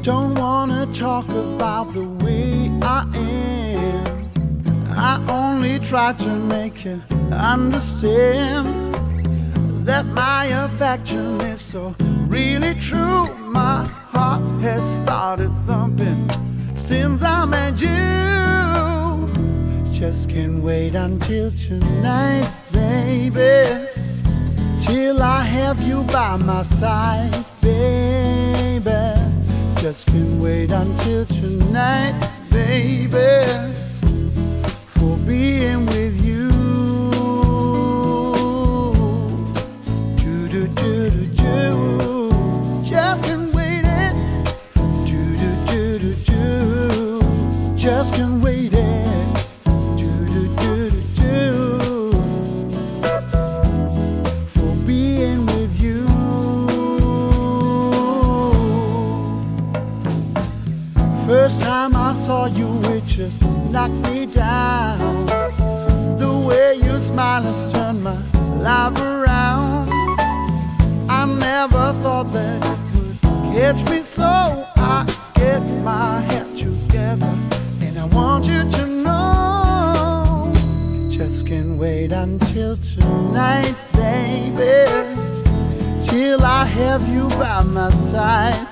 Don't wanna talk about the way I am. I only try to make you understand that my affection is so really true. My heart has started thumping since I met you. Just can't wait until tonight, baby, till I have you by my side, baby. Just can't wait until tonight, baby, for being with you. Do do do do do. Just can't wait it. Do do do do do. Just can't wait it. Do do do do do. For being with you. First time I saw you, it just knocked me down. The way you smile has turned my life around. I never thought that it would catch me, so I get my head together and I want you to know. Just can't wait until tonight, baby, till I have you by my side,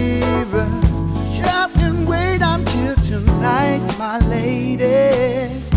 baby. Just can't wait until tonight, my lady.